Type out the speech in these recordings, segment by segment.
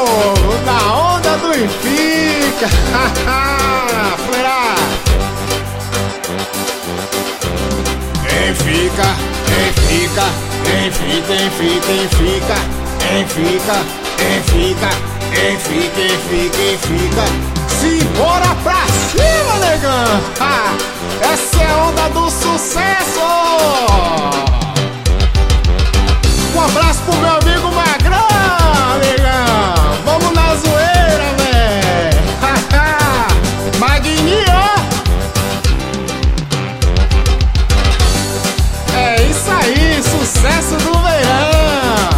povo, na onda do Enfica. Fleira. Enfica, enfica, enfica, enfica, enfica, enfica, enfica, enfica, enfica, enfica. Simbora pra cima, negão. Essa é a onda do sucesso. Um abraço pro meu amigo Magrão, negão. Vamos na zoeira, véi. Magninho. É isso aí, sucesso do verão.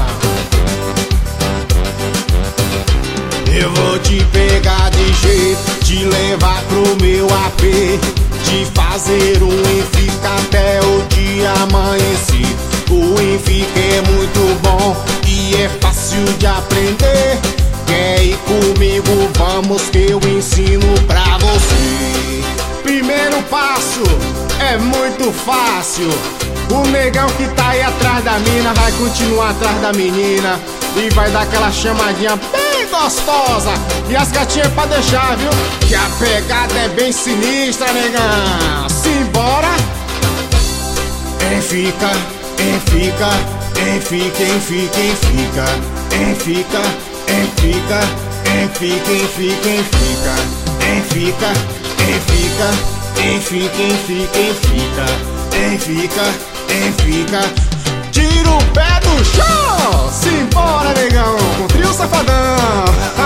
Eu vou te pegar de jeito, te levar pro meu AP, te fazer um Enfica até o dia amanhecer. O Enfica é muito bom e é fácil de aprender. Quer ir comigo? Vamos que eu ensino pra você. Primeiro passo é muito fácil. O negão que tá aí atrás da mina vai continuar atrás da menina e vai dar aquela chamadinha bem gostosa. E as gatinhas pra deixar, viu? Que a pegada é bem sinistra, negão. Simbora! Enfica, enfica, enfica, enfica, enfica, enfica, enfica, enfica, enfica, enfica, enfica, enfica, enfica, enfica, enfica, enfica, enfica. Tira o pé do chão! Simbora, negão, com o trio Safadão.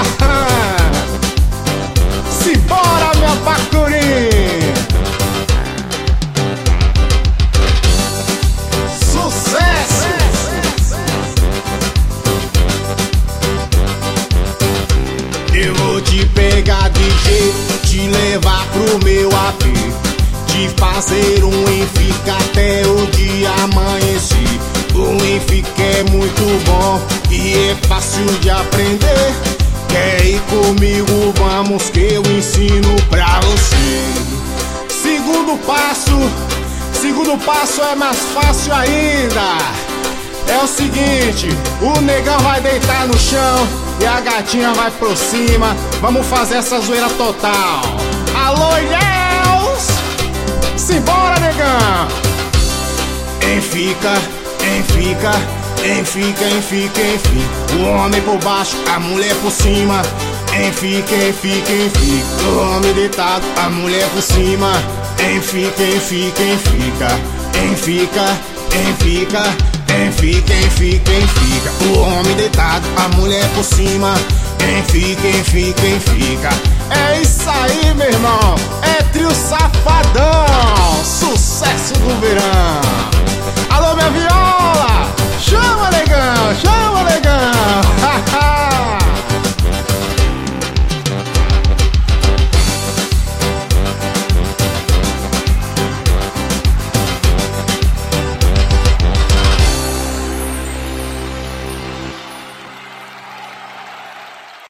Simbora, meu bacurim. Sucesso! Eu vou te pegar de jeito, te levar pro meu AP, te fazer um Enfica até o dia amanhecer. O Enfica é muito bom e é fácil de aprender. Quer ir comigo? Vamos que eu ensino pra você. Segundo passo é mais fácil ainda. É o seguinte, o negão vai deitar no chão e a gatinha vai por cima. Vamos fazer essa zoeira total. Alô, Ilhéus! Simbora, negão! Enfica, enfica, enfica, enfica, enfica. O homem por baixo, a mulher por cima. Enfica, enfica, enfica. O homem deitado, a mulher por cima. Enfica, enfica, enfica. Enfica, enfica, enfica, enfica, enfica. O homem deitado, a mulher por cima. Enfica, enfica, enfica. É isso aí,